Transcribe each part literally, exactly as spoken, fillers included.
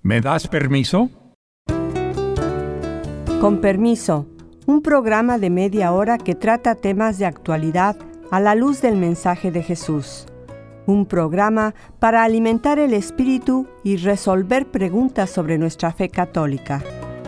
¿Me das permiso? Con permiso, un programa de media hora que trata temas de actualidad a la luz del mensaje de Jesús. Un programa para alimentar el espíritu y resolver preguntas sobre nuestra fe católica.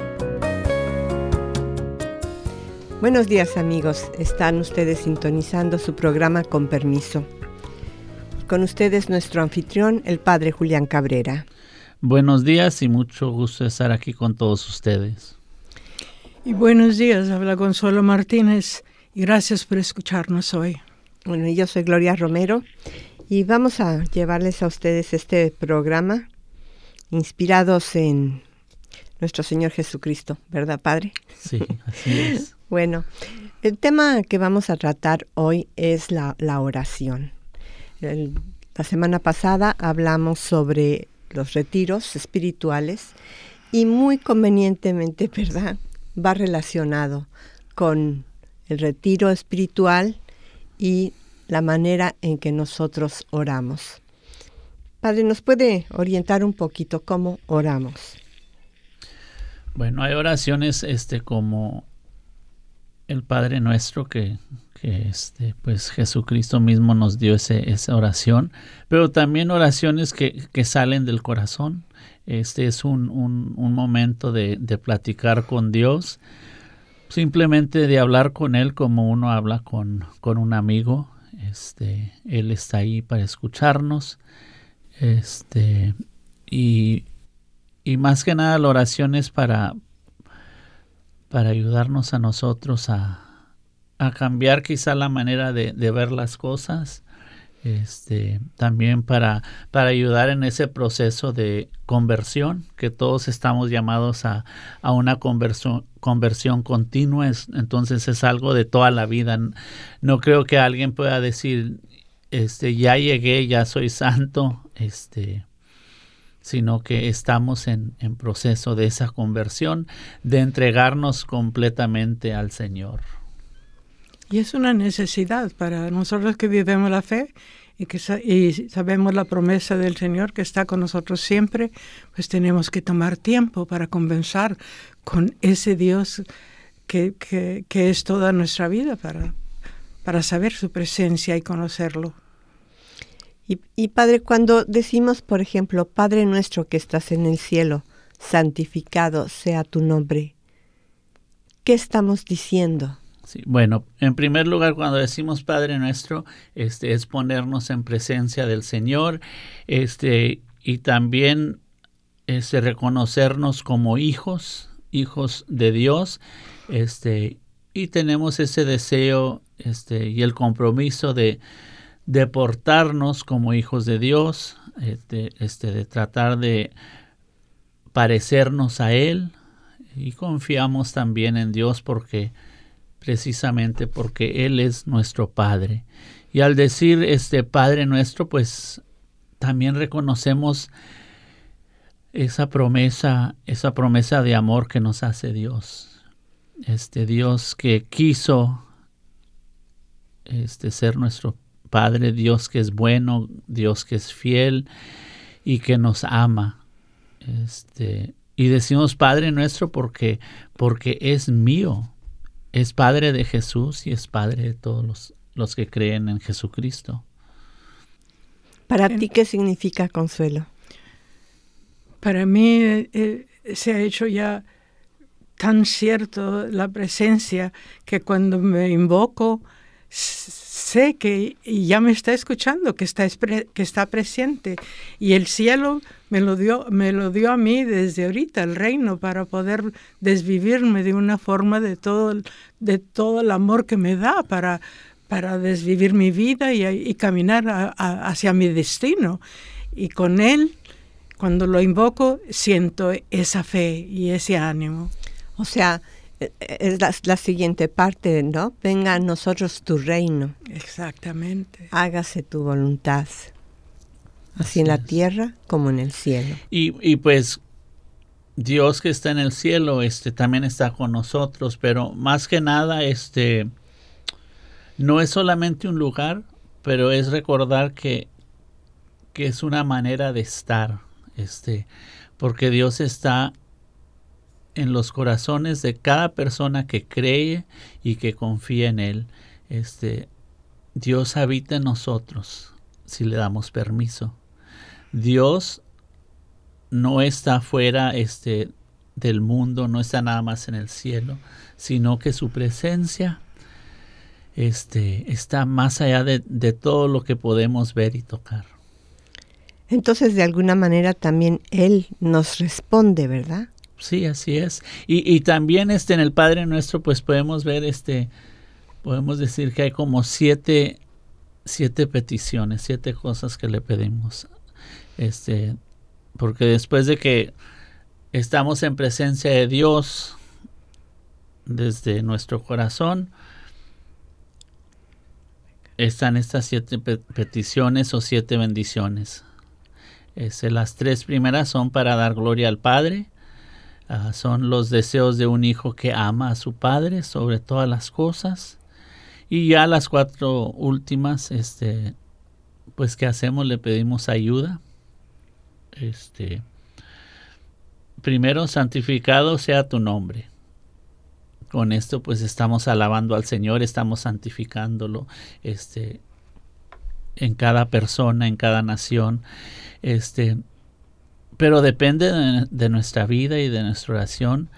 Buenos días, amigos. Están ustedes sintonizando su programa Con permiso. Con ustedes nuestro anfitrión, el padre Julián Cabrera. Buenos días y mucho gusto estar aquí con todos ustedes. Y buenos días, habla Consuelo Martínez y gracias por escucharnos hoy. Bueno, yo soy Gloria Romero y vamos a llevarles a ustedes este programa inspirados en nuestro Señor Jesucristo, ¿verdad, Padre? Sí, así es. Bueno, el tema que vamos a tratar hoy es la, la oración. El, la semana pasada hablamos sobre los retiros espirituales y muy convenientemente, ¿verdad?, va relacionado con el retiro espiritual y la manera en que nosotros oramos. Padre, ¿nos puede orientar un poquito cómo oramos? Bueno, hay oraciones este, como el Padre Nuestro que, que este, pues Jesucristo mismo nos dio ese, esa oración, pero también oraciones que, que salen del corazón. Este es un, un, un momento de, de platicar con Dios, simplemente de hablar con Él como uno habla con, con un amigo. Este, Él está ahí para escucharnos. Este, y, y más que nada la oración es para, para ayudarnos a nosotros a, a cambiar quizá la manera de, de ver las cosas. Este, también para, para ayudar en ese proceso de conversión, que todos estamos llamados a, a una conversión, conversión continua. Es, entonces es algo de toda la vida. No creo que alguien pueda decir, este, ya llegué, ya soy santo, este, sino que estamos en, en proceso de esa conversión, de entregarnos completamente al Señor. Y es una necesidad para nosotros que vivimos la fe y que y sabemos la promesa del Señor que está con nosotros siempre, pues tenemos que tomar tiempo para conversar con ese Dios que, que, que es toda nuestra vida, para, para saber su presencia y conocerlo. Y, y Padre, cuando decimos, por ejemplo, Padre nuestro que estás en el cielo, santificado sea tu nombre, ¿qué estamos diciendo? Sí, bueno, en primer lugar, cuando decimos Padre Nuestro, este, es ponernos en presencia del Señor, este, y también este, reconocernos como hijos, hijos de Dios, este, y tenemos ese deseo este, y el compromiso de, de portarnos como hijos de Dios, este, este, de tratar de parecernos a Él, y confiamos también en Dios porque precisamente porque Él es nuestro Padre. Y al decir este Padre nuestro, pues también reconocemos esa promesa, esa promesa de amor que nos hace Dios. Este Dios que quiso este, ser nuestro Padre, Dios que es bueno, Dios que es fiel y que nos ama. Este, y decimos Padre nuestro porque, porque es mío. Es Padre de Jesús y es Padre de todos los, los que creen en Jesucristo. ¿Para ti qué significa Consuelo? Para mí eh, se ha hecho ya tan cierto la presencia que cuando me invoco sé que ya me está escuchando, que está, que está presente. Y el cielo me lo dio, me lo dio a mí desde ahorita, el reino, para poder desvivirme de una forma de todo, de todo el amor que me da para, para desvivir mi vida y, y caminar a, a, hacia mi destino. Y con Él, cuando lo invoco, siento esa fe y ese ánimo. O sea, es la, la siguiente parte, ¿no? Venga a nosotros tu reino. Exactamente. Hágase tu voluntad, así, así en la es. Tierra como en el cielo. Y, y pues Dios que está en el cielo, este, también está con nosotros, pero más que nada, este, no es solamente un lugar, pero es recordar que, que es una manera de estar. este, porque Dios está en los corazones de cada persona que cree y que confía en Él. Este, Dios habita en nosotros si le damos permiso. Dios no está fuera este, del mundo, no está nada más en el cielo, sino que su presencia este, está más allá de, de todo lo que podemos ver y tocar. Entonces, de alguna manera también Él nos responde, ¿verdad? Sí, así es. Y, y también este, en el Padre Nuestro, pues podemos ver, este, podemos decir que hay como siete, siete peticiones, siete cosas que le pedimos. Este, porque después de que estamos en presencia de Dios desde nuestro corazón, están estas siete pe- peticiones o siete bendiciones. Este, las tres primeras son para dar gloria al Padre. Uh, son los deseos de un hijo que ama a su padre sobre todas las cosas. Y ya las cuatro últimas, este, pues ¿qué hacemos? Le pedimos ayuda. Este, primero, santificado sea tu nombre. Con esto pues estamos alabando al Señor, estamos santificándolo este, en cada persona, en cada nación. Este, pero depende de, de nuestra vida y de nuestra oración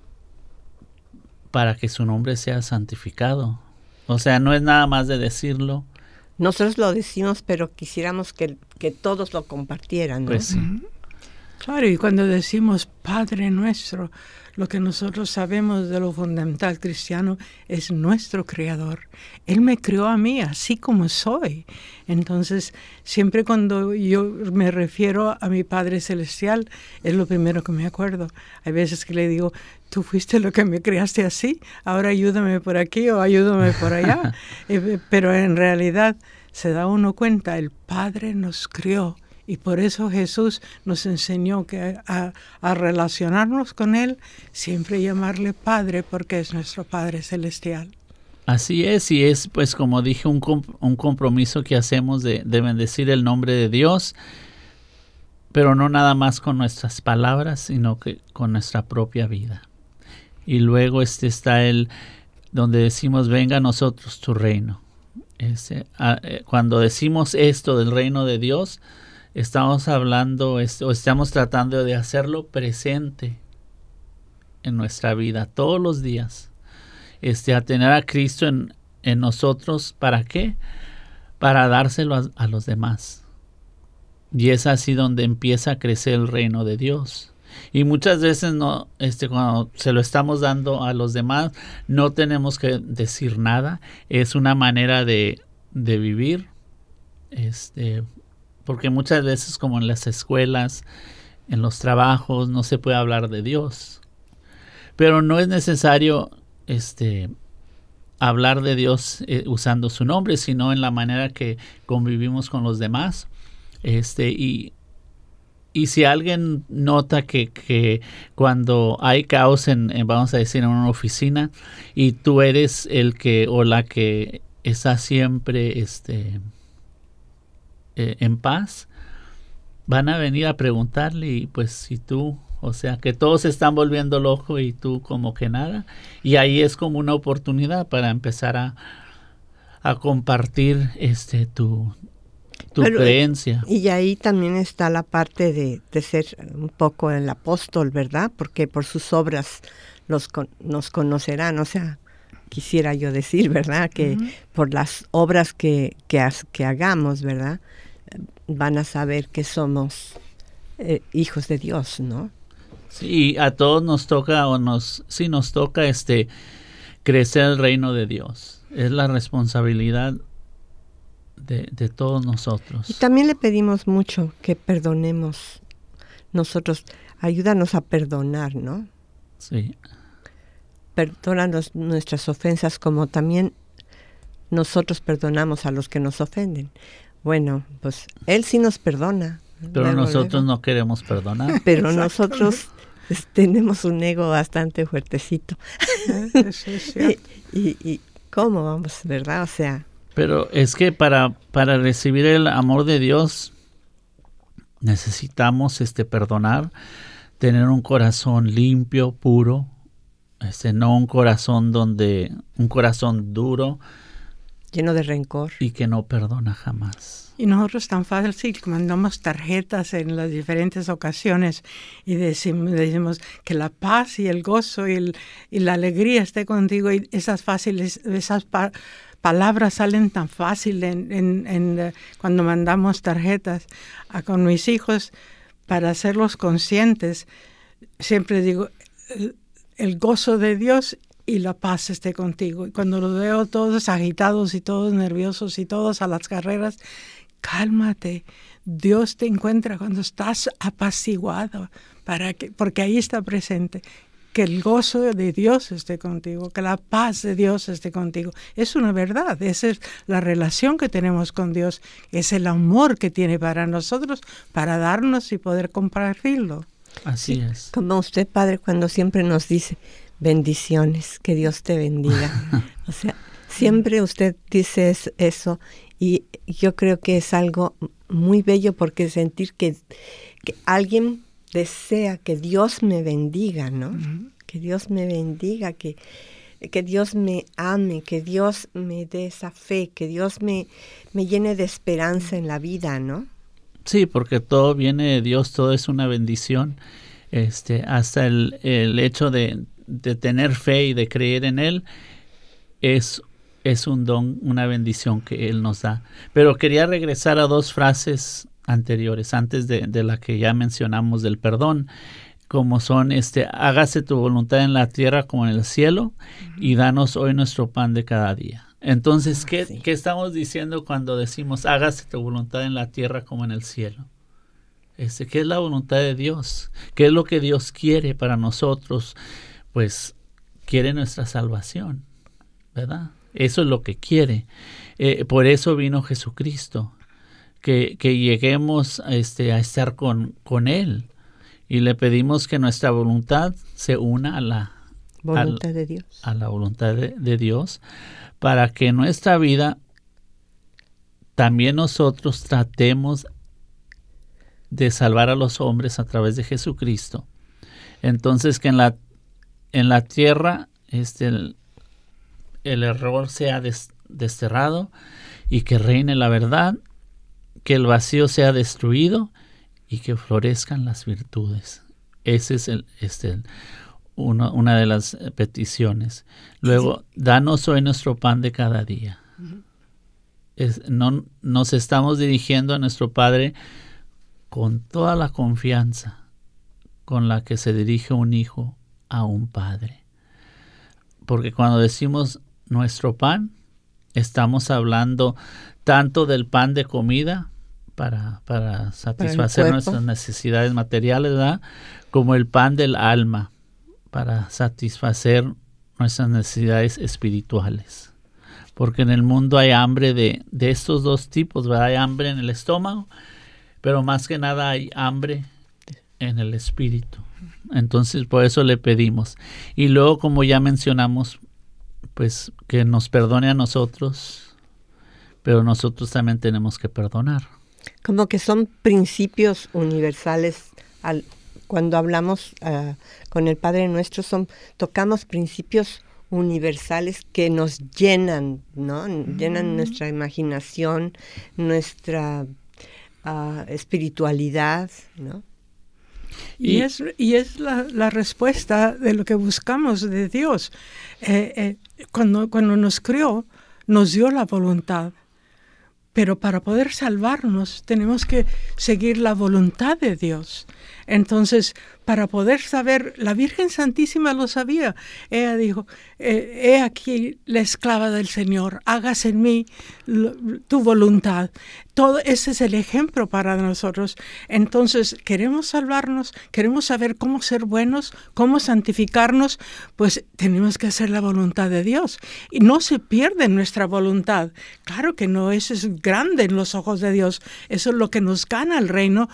para que su nombre sea santificado. O sea, no es nada más de decirlo. Nosotros lo decimos, pero quisiéramos que, que todos lo compartieran, ¿no? Pues sí. Claro, y cuando decimos Padre Nuestro, lo que nosotros sabemos de lo fundamental cristiano es nuestro Creador. Él me creó a mí así como soy. Entonces, siempre cuando yo me refiero a mi Padre Celestial, es lo primero que me acuerdo. Hay veces que le digo, tú fuiste lo que me creaste así, ahora ayúdame por aquí o ayúdame por allá. eh, pero en realidad se da uno cuenta, el Padre nos creó. Y por eso Jesús nos enseñó que a, a relacionarnos con Él, siempre llamarle Padre, porque es nuestro Padre Celestial. Así es, y es pues como dije, un, comp- un compromiso que hacemos de, de bendecir el nombre de Dios, pero no nada más con nuestras palabras, sino que con nuestra propia vida. Y luego este está el donde decimos, venga a nosotros tu reino. Este, a, eh, cuando decimos esto del reino de Dios, estamos hablando este, o estamos tratando de hacerlo presente en nuestra vida todos los días. Este, a tener a Cristo en, en nosotros, ¿para qué? Para dárselo a, a los demás. Y es así donde empieza a crecer el reino de Dios. Y muchas veces no, este, cuando se lo estamos dando a los demás, no tenemos que decir nada. Es una manera de, de vivir. Este, porque muchas veces, como en las escuelas, en los trabajos, no se puede hablar de Dios. Pero no es necesario este, hablar de Dios eh, usando su nombre, sino en la manera que convivimos con los demás. Este, y, y si alguien nota que, que cuando hay caos en, en, vamos a decir, en una oficina, y tú eres el que o la que está siempre este, eh, en paz, van a venir a preguntarle, y pues si tú, o sea, que todos se están volviendo locos y tú como que nada, y ahí es como una oportunidad para empezar a, a compartir este tu tu Pero, creencia. Y ahí también está la parte de, de ser un poco el apóstol, ¿verdad? Porque por sus obras los con, nos conocerán, o sea, quisiera yo decir, ¿verdad? Que uh-huh. por las obras que, que, has, que hagamos, ¿verdad? Van a saber que somos eh, hijos de Dios, ¿no? Sí, a todos nos toca, o nos, sí nos toca este crecer el reino de Dios. Es la responsabilidad De, de todos nosotros. Y también le pedimos mucho que perdonemos nosotros. Ayúdanos a perdonar, ¿no? Sí. Perdónanos nuestras ofensas como también nosotros perdonamos a los que nos ofenden. Bueno, pues Él sí nos perdona. Pero luego, nosotros luego. no queremos perdonar. Pero nosotros pues, tenemos un ego bastante fuertecito. Eso es cierto. y, y, y ¿cómo vamos, verdad? O sea... Pero es que para, para recibir el amor de Dios, necesitamos este, perdonar, tener un corazón limpio, puro, este, no un corazón donde, un corazón duro, lleno de rencor y que no perdona jamás. Y nosotros tan fácil que mandamos tarjetas en las diferentes ocasiones y decimos, decimos que la paz y el gozo y, el, y la alegría esté contigo, y esas fáciles, esas pa- palabras salen tan fácil en, en, en, uh, cuando mandamos tarjetas a, con mis hijos para hacerlos conscientes. Siempre digo, el, el gozo de Dios y la paz esté contigo. Y cuando los veo todos agitados y todos nerviosos y todos a las carreras, cálmate. Dios te encuentra cuando estás apaciguado, para que, porque ahí está presente. Que el gozo de Dios esté contigo, que la paz de Dios esté contigo. Es una verdad, esa es la relación que tenemos con Dios, es el amor que tiene para nosotros, para darnos y poder compartirlo. Así sí, es. Como usted, Padre, cuando siempre nos dice, bendiciones, que Dios te bendiga. O sea, siempre usted dice eso, y yo creo que es algo muy bello, porque sentir que, que alguien desea que Dios me bendiga, ¿no? Uh-huh. Que Dios me bendiga, que, que Dios me ame, que Dios me dé esa fe, que Dios me, me llene de esperanza en la vida, ¿no? Sí, porque todo viene de Dios, todo es una bendición. Este, hasta el, el hecho de, de tener fe y de creer en Él es es un don, una bendición que Él nos da. Pero quería regresar a dos frases anteriores, antes de, de la que ya mencionamos del perdón, como son, este, hágase tu voluntad en la tierra como en el cielo, uh-huh. y danos hoy nuestro pan de cada día. Entonces, ¿qué, sí. ¿qué estamos diciendo cuando decimos, hágase tu voluntad en la tierra como en el cielo? Este, ¿qué es la voluntad de Dios? ¿Qué es lo que Dios quiere para nosotros? Pues, quiere nuestra salvación, ¿verdad? Eso es lo que quiere. Eh, por eso vino Jesucristo, que, que lleguemos este, a estar con, con Él, y le pedimos que nuestra voluntad se una a la voluntad a, de Dios, a la voluntad de, de Dios, para que en nuestra vida también nosotros tratemos de salvar a los hombres a través de Jesucristo. Entonces, que en la en la tierra este el, el error sea des, desterrado, y que reine la verdad, que el vacío sea destruido y que florezcan las virtudes. Ese es el, este, el, uno, una de las peticiones. Luego, sí. Danos hoy nuestro pan de cada día. Uh-huh. Es, no, nos estamos dirigiendo a nuestro Padre con toda la confianza con la que se dirige un hijo a un padre. Porque cuando decimos nuestro pan, estamos hablando tanto del pan de comida para, para satisfacer para nuestras necesidades materiales, ¿verdad? Como el pan del alma para satisfacer nuestras necesidades espirituales. Porque en el mundo hay hambre de, de estos dos tipos, ¿verdad? Hay hambre en el estómago, pero más que nada hay hambre en el espíritu. Entonces, por eso le pedimos. Y luego, como ya mencionamos, pues que nos perdone a nosotros, pero nosotros también tenemos que perdonar. Como que son principios universales. Al, cuando hablamos uh, con el Padre Nuestro, son, tocamos principios universales que nos llenan, ¿no? Mm. Llenan nuestra imaginación, nuestra uh, espiritualidad, ¿no? Y, y es, y es la, la respuesta de lo que buscamos de Dios. Eh, eh, cuando, cuando nos creó, nos dio la voluntad. Pero para poder salvarnos, tenemos que seguir la voluntad de Dios. Entonces, para poder saber, la Virgen Santísima lo sabía. Ella dijo, eh, he aquí la esclava del Señor, hágase en mí lo, tu voluntad. Todo ese es el ejemplo para nosotros. Entonces, queremos salvarnos, queremos saber cómo ser buenos, cómo santificarnos, pues tenemos que hacer la voluntad de Dios. Y no se pierde nuestra voluntad. Claro que no, eso es grande en los ojos de Dios. Eso es lo que nos gana el reino,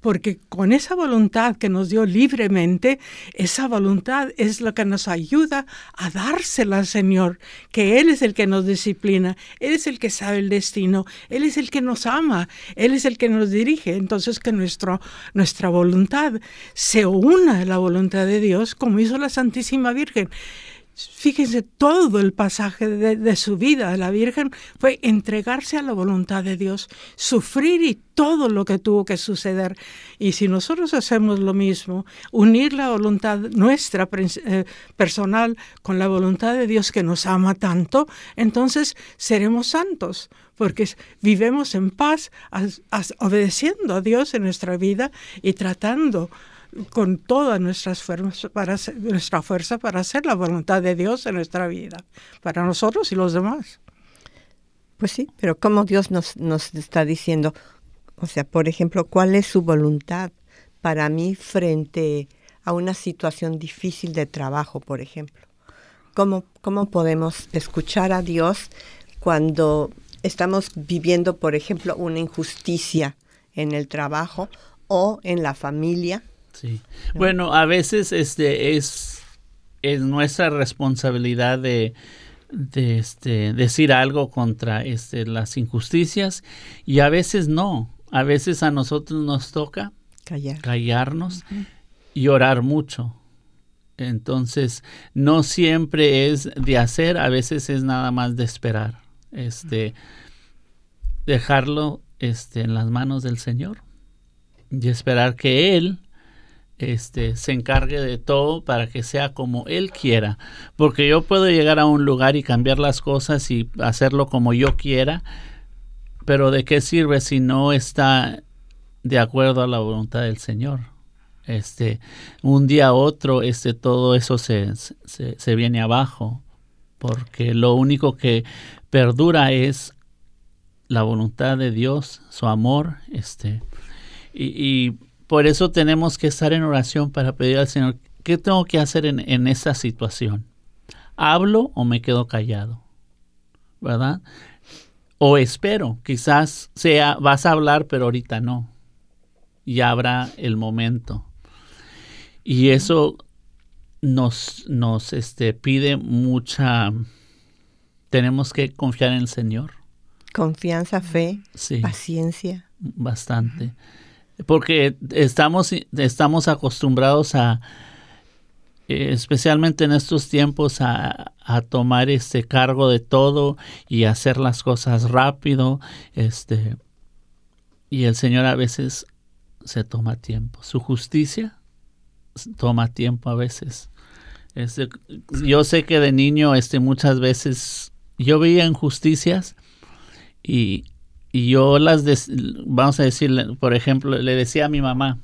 porque con esa voluntad que nos dio libremente, esa voluntad es lo que nos ayuda a dársela al Señor, que Él es el que nos disciplina, Él es el que sabe el destino, Él es el que nos ama, Él es el que nos dirige. Entonces que nuestro, nuestra voluntad se una a la voluntad de Dios, como hizo la Santísima Virgen. Fíjense, todo el pasaje de, de su vida de la Virgen fue entregarse a la voluntad de Dios, sufrir y todo lo que tuvo que suceder. Y si nosotros hacemos lo mismo, unir la voluntad nuestra eh, personal con la voluntad de Dios que nos ama tanto, entonces seremos santos, porque vivemos en paz, as, as, obedeciendo a Dios en nuestra vida y tratando con toda nuestras fuerzas para hacer, nuestra fuerza para hacer la voluntad de Dios en nuestra vida, para nosotros y los demás. Pues sí, pero como Dios nos, nos está diciendo, o sea, por ejemplo, ¿cuál es su voluntad para mí frente a una situación difícil de trabajo, por ejemplo? ¿Cómo, cómo podemos escuchar a Dios cuando estamos viviendo, por ejemplo, una injusticia en el trabajo o en la familia? Sí. ¿No? Bueno, a veces este es, es nuestra responsabilidad de, de este, decir algo contra este, las injusticias, y a veces no. A veces a nosotros nos toca Callar. callarnos uh-huh. y orar mucho. Entonces, no siempre es de hacer, a veces es nada más de esperar. Este, dejarlo este, en las manos del Señor y esperar que Él Este, se encargue de todo para que sea como Él quiera, porque yo puedo llegar a un lugar y cambiar las cosas y hacerlo como yo quiera, pero ¿de qué sirve si no está de acuerdo a la voluntad del Señor? Este, un día a otro, este, todo eso se, se, se viene abajo, porque lo único que perdura es la voluntad de Dios, su amor, este, y, y por eso tenemos que estar en oración para pedir al Señor, ¿qué tengo que hacer en, en esta situación? ¿Hablo o me quedo callado? ¿Verdad? O espero, quizás sea, vas a hablar, pero ahorita no. Ya habrá el momento. Y eso nos, nos este, pide mucha, tenemos que confiar en el Señor. Confianza, fe, sí, paciencia. Bastante. Porque estamos, estamos acostumbrados a, eh, especialmente en estos tiempos, a, a tomar este cargo de todo y hacer las cosas rápido. Este, y el Señor a veces se toma tiempo. Su justicia toma tiempo a veces. Este, yo sé que de niño este, muchas veces yo veía injusticias y... Y yo las, des, vamos a decir, por ejemplo, le decía a mi mamá,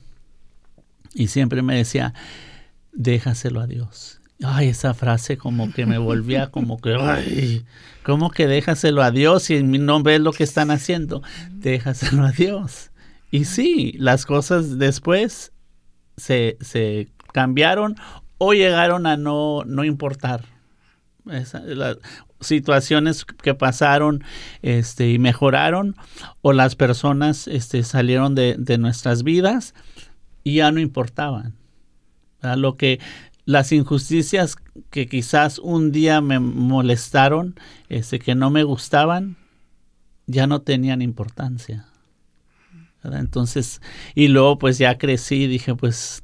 y siempre me decía, déjaselo a Dios. Ay, esa frase como que me volvía como que, ay, ¿cómo que déjaselo a Dios si no ves lo que están haciendo? Déjaselo a Dios. Y sí, las cosas después se, se cambiaron o llegaron a no, no importar. Esa, la, situaciones que pasaron este, y mejoraron, o las personas este, salieron de, de nuestras vidas y ya no importaban. ¿Verdad? Lo que las injusticias que quizás un día me molestaron, este, que no me gustaban, ya no tenían importancia. ¿Verdad? Entonces, y luego pues ya crecí y dije, pues,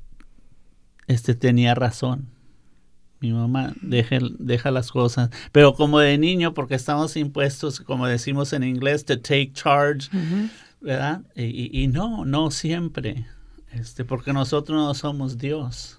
este tenía razón. Mi mamá deja, deja las cosas. Pero como de niño, porque estamos impuestos, como decimos en inglés, to take charge, uh-huh. ¿verdad? Y, y no, no siempre, este, porque nosotros no somos Dios.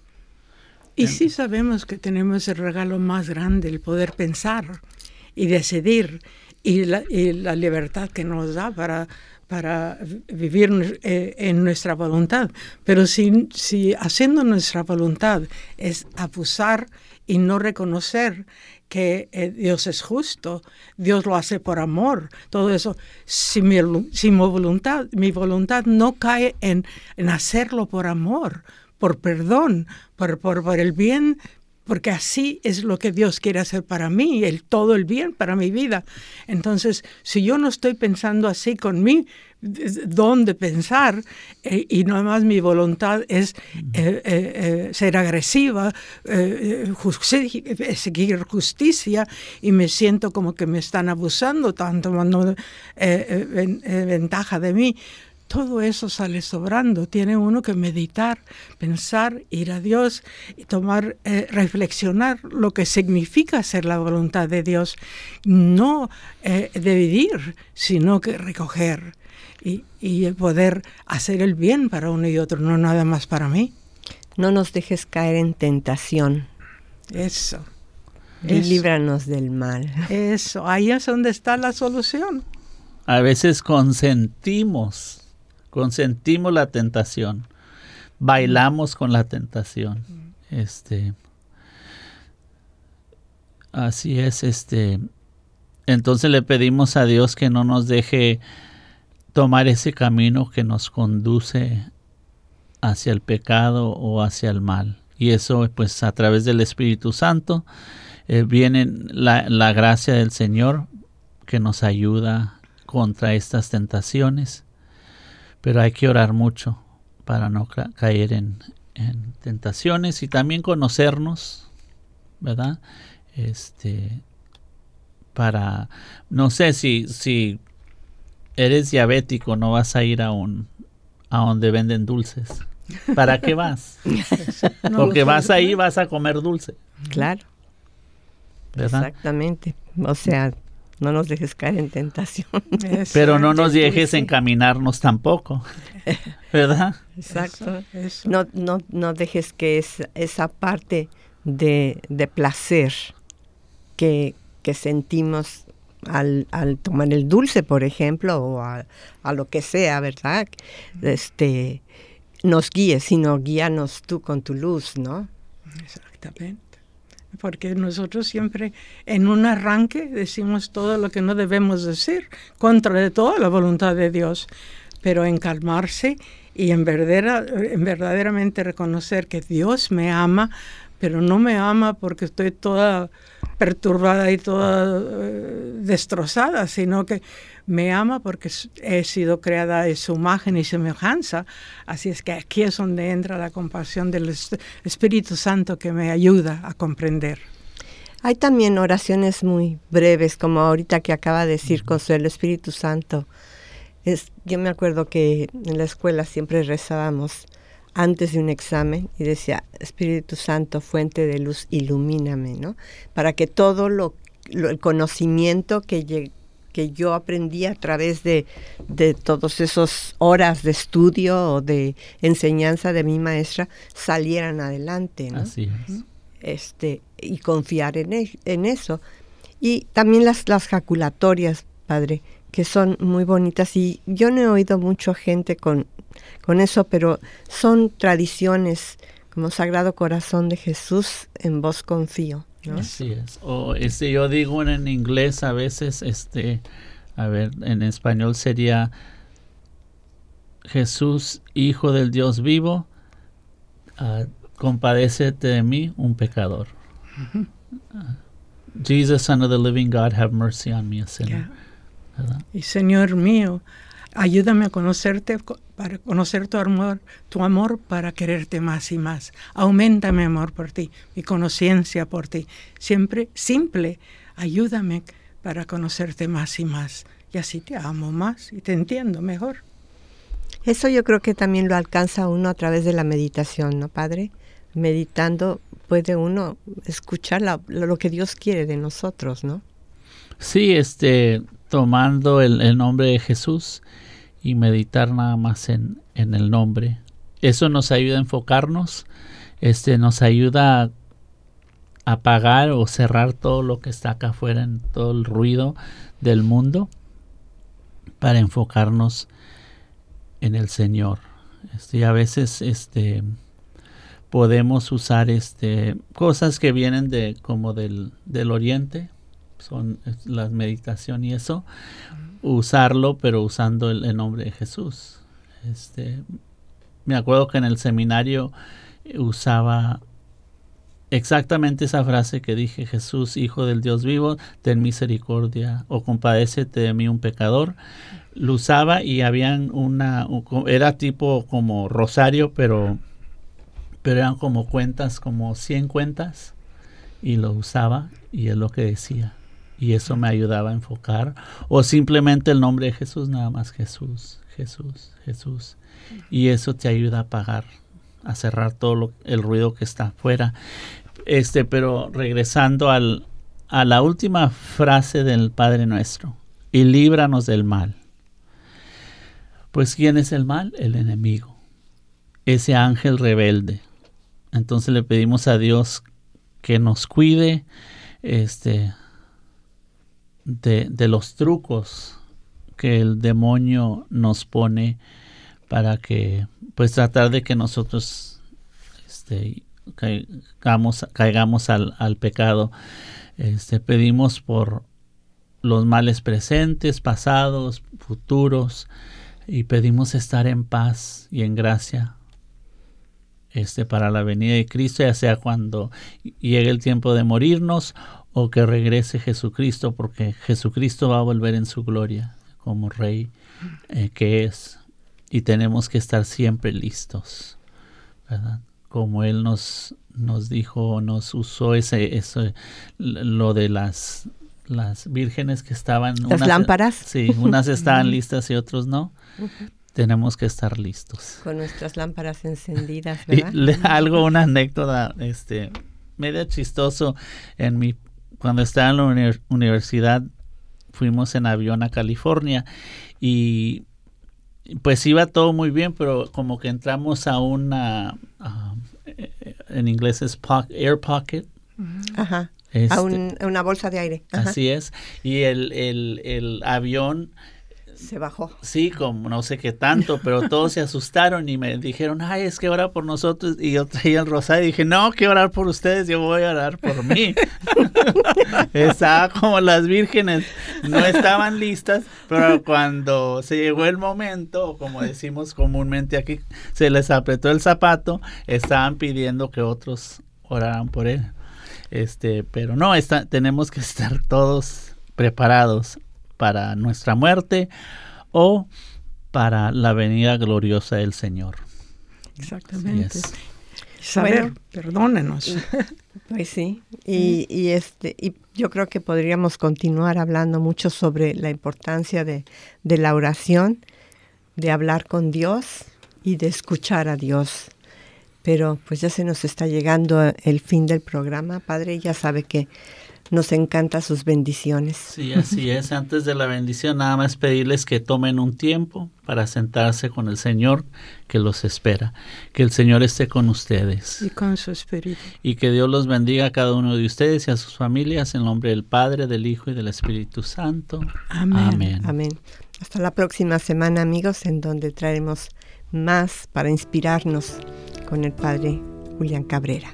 Y sí sabemos que tenemos el regalo más grande, el poder pensar y decidir, y la, y la libertad que nos da para, para vivir eh, en nuestra voluntad. Pero si, si haciendo nuestra voluntad es abusar y no reconocer que eh, Dios es justo, Dios lo hace por amor, todo eso, si mi, si mi voluntad, mi voluntad no cae en, en hacerlo por amor, por perdón, por, por, por el bien porque así es lo que Dios quiere hacer para mí, el todo el bien para mi vida. Entonces, si yo no estoy pensando así con mi don de pensar eh, y nada más mi voluntad es eh, eh, eh, ser agresiva, eh, justi- seguir justicia, y me siento como que me están abusando, están tomando eh, eh, eh, ventaja de mí. Todo eso sale sobrando. Tiene uno que meditar, pensar, ir a Dios y tomar, eh, reflexionar lo que significa hacer la voluntad de Dios. No eh, dividir, sino que recoger y, y poder hacer el bien para uno y otro, no nada más para mí. No nos dejes caer en tentación. Eso. Y eso, líbranos del mal. Eso. Ahí es donde está la solución. A veces consentimos. Consentimos la tentación, bailamos con la tentación. Este, así es, este. Entonces le pedimos a Dios que no nos deje tomar ese camino que nos conduce hacia el pecado o hacia el mal. Y eso, pues, a través del Espíritu Santo eh, viene la, la gracia del Señor que nos ayuda contra estas tentaciones. Pero hay que orar mucho para no ca- caer en, en tentaciones y también conocernos, ¿verdad? Este, para, no sé, si, si eres diabético, no vas a ir a un, a donde venden dulces. ¿Para qué vas? No, Porque lo vas sé. ahí, vas a comer dulce, Claro, ¿verdad? exactamente. O sea, no nos dejes caer en tentación. Pero no nos Exacto, dejes sí. encaminarnos tampoco, ¿verdad? Exacto. Eso, eso. No, no, no dejes que es, esa parte de, de placer que, que sentimos al, al tomar el dulce, por ejemplo, o a, a lo que sea, ¿verdad? Este, nos guíe, sino guíanos tú con tu luz, ¿no? Exactamente. Porque nosotros siempre en un arranque decimos todo lo que no debemos decir, contra de toda la voluntad de Dios. Pero en calmarse y en, verdadera, en verdaderamente reconocer que Dios me ama, pero no me ama porque estoy toda perturbada y toda eh, destrozada, sino que me ama porque he sido creada de su imagen y semejanza. Así es que aquí es donde entra la compasión del Espíritu Santo que me ayuda a comprender. Hay también oraciones muy breves, como ahorita que acaba de decir José, el Espíritu Santo. Es, yo me acuerdo que en la escuela siempre rezábamos antes de un examen y decía, Espíritu Santo, fuente de luz, ilumíname, ¿no? Para que todo lo, lo el conocimiento que, lleg, que yo aprendí a través de, de todas esas horas de estudio o de enseñanza de mi maestra salieran adelante, ¿no? Así es. Este, y confiar en, e, en eso. Y también las, las jaculatorias, Padre, que son muy bonitas, y yo no he oído mucho gente con, con eso, pero son tradiciones como Sagrado Corazón de Jesús, en vos confío, ¿no? Así es. O este, yo digo en inglés a veces, este, a ver, en español sería Jesús, Hijo del Dios vivo, uh, compadécete de mí, un pecador. Uh, Jesus, Son of the Living God, have mercy on me, a sinner. Yeah. Y Señor mío, ayúdame a conocerte, para conocer tu amor, tu amor para quererte más y más. Aumenta mi amor por ti, mi conciencia por ti. Siempre simple, ayúdame para conocerte más y más. Y así te amo más y te entiendo mejor. Eso yo creo que también lo alcanza uno a través de la meditación, ¿no, Padre? Meditando puede uno escuchar la, lo que Dios quiere de nosotros, ¿no? Sí, este, tomando el, el nombre de Jesús y meditar nada más en, en el nombre. Eso nos ayuda a enfocarnos, este, nos ayuda a apagar o cerrar todo lo que está acá afuera, en todo el ruido del mundo, para enfocarnos en el Señor. Este, y a veces este, podemos usar este, cosas que vienen de como del, del oriente, son la meditación y eso, usarlo, pero usando el, el nombre de Jesús. Este, me acuerdo que en el seminario usaba exactamente esa frase que dije, Jesús, Hijo del Dios vivo, ten misericordia o compadécete de mí un pecador. Lo usaba y habían una, era tipo como rosario, pero, pero eran como cuentas, como cien cuentas, y lo usaba y es lo que decía. Y eso me ayudaba a enfocar. O simplemente el nombre de Jesús, nada más Jesús, Jesús, Jesús. Y eso te ayuda a apagar, a cerrar todo lo, el ruido que está afuera. Este, pero regresando al, a la última frase del Padre Nuestro, y líbranos del mal. Pues ¿quién es el mal? El enemigo, ese ángel rebelde. Entonces le pedimos a Dios que nos cuide este, de, de los trucos que el demonio nos pone para que, pues tratar de que nosotros este, caigamos, caigamos al, al pecado. Este, pedimos por los males presentes, pasados, futuros, y pedimos estar en paz y en gracia este, para la venida de Cristo, ya sea cuando llegue el tiempo de morirnos o que regrese Jesucristo, porque Jesucristo va a volver en su gloria como Rey eh, que es, y tenemos que estar siempre listos, ¿verdad? Como Él nos, nos dijo, nos usó ese, ese lo de las, las vírgenes que estaban... Las unas, lámparas. Sí, unas estaban listas y otros no. Uh-huh. Tenemos que estar listos. Con nuestras lámparas encendidas, ¿verdad? Y le, algo, una anécdota, este, medio chistoso. En mi, cuando estaba en la uni- universidad, fuimos en avión a California y pues iba todo muy bien, pero como que entramos a una, uh, en inglés es po- air pocket. Ajá. Este, a, un, a una bolsa de aire. Ajá. Así es. Y el, el, el avión se bajó. Sí, como no sé qué tanto, pero todos se asustaron y me dijeron, ay, es que orar por nosotros. Y yo traía el rosario y dije, no, que orar por ustedes, yo voy a orar por mí. Estaba como las vírgenes, no estaban listas, pero cuando se llegó el momento, como decimos comúnmente aquí, se les apretó el zapato, estaban pidiendo que otros oraran por él. Este, pero no, está, tenemos que estar todos preparados para nuestra muerte o para la venida gloriosa del Señor. Exactamente. Yes. Saber, bueno, perdónenos. Pues sí, y, y este y yo creo que podríamos continuar hablando mucho sobre la importancia de, de la oración, de hablar con Dios y de escuchar a Dios. Pero pues ya se nos está llegando el fin del programa, Padre, ya sabe que nos encantan sus bendiciones. Sí, así es. Antes de la bendición, nada más pedirles que tomen un tiempo para sentarse con el Señor que los espera. Que el Señor esté con ustedes. Y con su espíritu. Y que Dios los bendiga a cada uno de ustedes y a sus familias en nombre del Padre, del Hijo y del Espíritu Santo. Amén. Amén. Amén. Hasta la próxima semana, amigos, en donde traeremos más para inspirarnos con el Padre Julián Cabrera.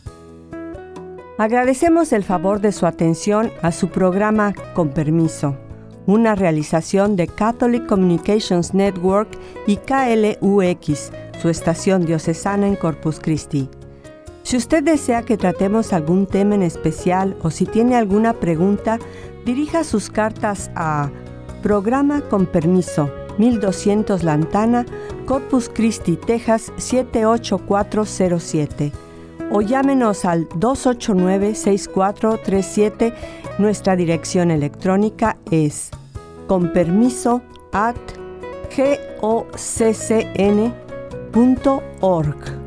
Agradecemos el favor de su atención a su programa Con Permiso, una realización de Catholic Communications Network y K L U X, su estación diocesana en Corpus Christi. Si usted desea que tratemos algún tema en especial o si tiene alguna pregunta, dirija sus cartas a Programa Con Permiso, mil doscientos Lantana, Corpus Christi, Texas siete ocho cuatro cero siete. O llámenos al dos ocho nueve, seis cuatro tres siete. Nuestra dirección electrónica es conpermiso arroba goccn punto org.